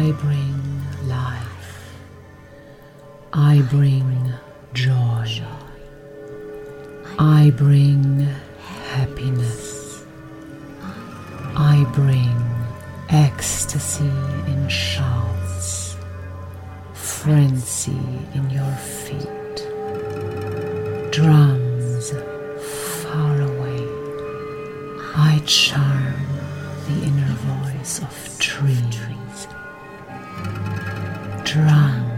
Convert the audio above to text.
I bring life. I bring joy. I bring happiness. I bring ecstasy in shouts, frenzy in your feet, drums far away. I charm the inner voice of trees, drums